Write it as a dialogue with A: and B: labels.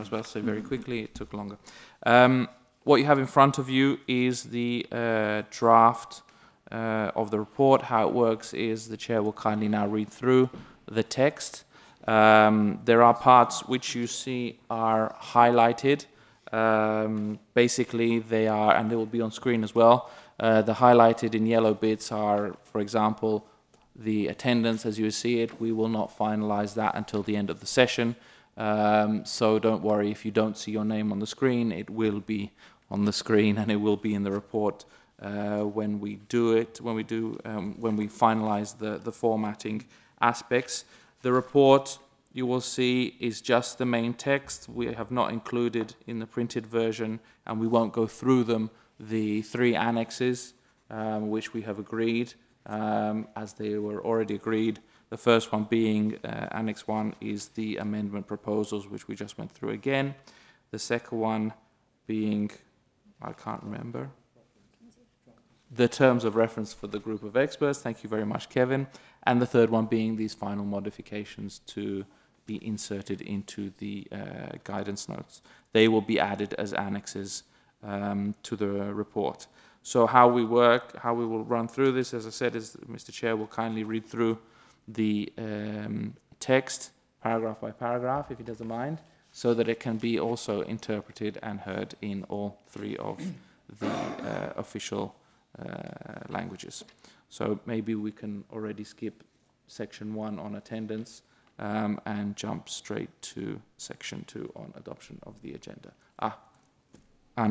A: was about to say very quickly, it took longer. What you have in front of you is the draft of the report. How it works is the chair will kindly now read through the text. There are parts which you see are highlighted. Basically, they are, and they will be on screen as well. The highlighted in yellow bits are, for example, the attendance as you see it. We will not finalize that until the end of the session. So don't worry if you don't see your name on the screen. It will be on the screen and it will be in the report when we do it, when we finalize the formatting aspects. The report you will see is just the main text. We have not included in the printed version, and we won't go through them, the 3 annexes which we have agreed as they were already agreed. The first one being Annex 1 is the amendment proposals, which we just went through again. The second one being, I can't remember, the terms of reference for the group of experts. Thank you very much, Kevin. And the third one being these final modifications to be inserted into the guidance notes. They will be added as annexes to the report. So how we work, how we will run through this, as I said, is Mr. Chair will kindly read through the text paragraph by paragraph, if he doesn't mind, so that it can be also interpreted and heard in all 3 of the official languages. So maybe we can already skip section 1 on attendance and jump straight to section 2 on adoption of the agenda.